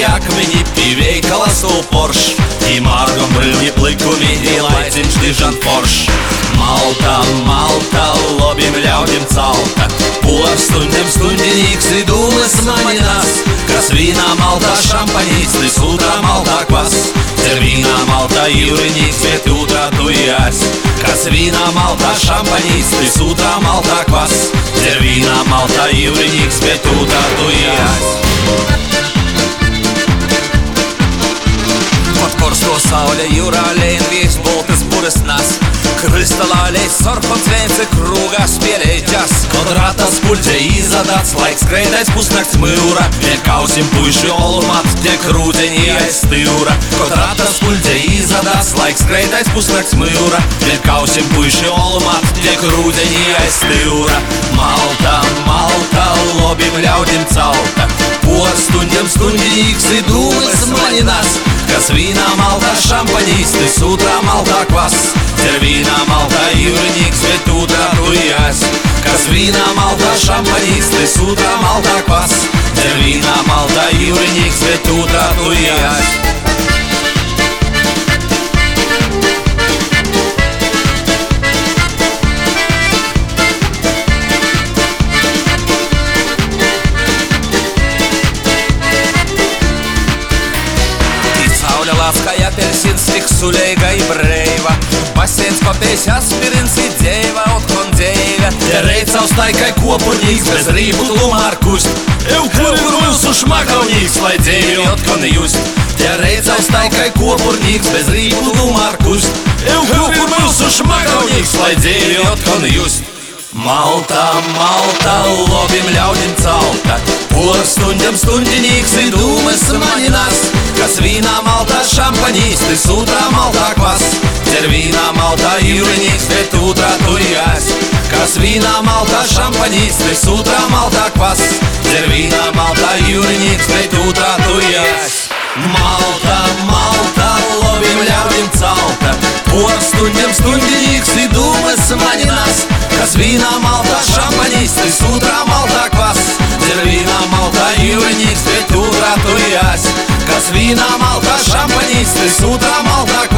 jak mini pieveikala stulporš, I margam brīvņi plikumi, I laiciņš dižan forš. Malta, Malta, lobim ļaudim calta, Postundiem stundinīgs I dūles maņinās, kas vīnā maltā šampaņīstis, otrā maltā kvas. Dzer vīnā maltā jūriņīgs, bet otrā tujās, kas vīnā maltā šampaņīstis, otrā maltā kvas. Dzer vīnā maltā jūriņīgs, bet otrā tujās. Korsto saulė jūrā lēn vieš boltas buras nas, Kristalālei sorpams viens krūgās spēlēj džas. Kvadratas puļķe izadāts, laiks kreidais pusnakts mūra, Viekausim puiši olumat, tiek rūdeņi aiz stīvra. Kvadratas puļķe izadāts, laiks kreidais pusnakts mūra, Viekausim puiši olumat, tiek rūdeņi aiz stīvra. Malta, Malta, lobim ļaudim calta, Postundiem stundinīgs I dūles maņinās, kas vīnā maltā šampaņīstis, otrā maltā kvas. Dzer vīnā maltā jūriņīgs, bet otrā tujās, kas vīnā maltā šampaņīstis, otrā maltā kvas. Dzer vīnā maltā jūriņīgs, bet otrā tujās. Лаская апельсин, стиксулейга и брейва, Бассейns kopējs aspirins I dzeiva otkon dzeiva. Reica uz taikai kopurnīgs, bez rību tumār kust. Kur mūsu šmakaunīgs, lai dzeivi otkon just. Reica uz taikai kopurnīgs, bez rību tumār kust. Kur mūsu šmakaunīgs, lai dzeivi otkon just. Malta, Malta, lobim ļaudim calta, Postundiem stundinīgs I dūmes maņinās, kas vīnā maltā šampaņīstis, otrā maltā kvas. Dzer vīnā maltā jūriņīgs, bet otrā tujās, kas vīnā maltā šampaņīstis, otrā maltā kvas. Dzer vīnā maltā jūriņīgs, bet otrā tujās. Malta, Malta, lobim ļaudim calta, Postundiem stundinīgs I dūmes maņinās, kas vīnā maltā šampaņīstis, otrā maltā kvas. Dzer vīnā maltā jūriņīgs, bet otrā tujās, kas vīnā maltā šampaņīstis, otrā maltā kvas.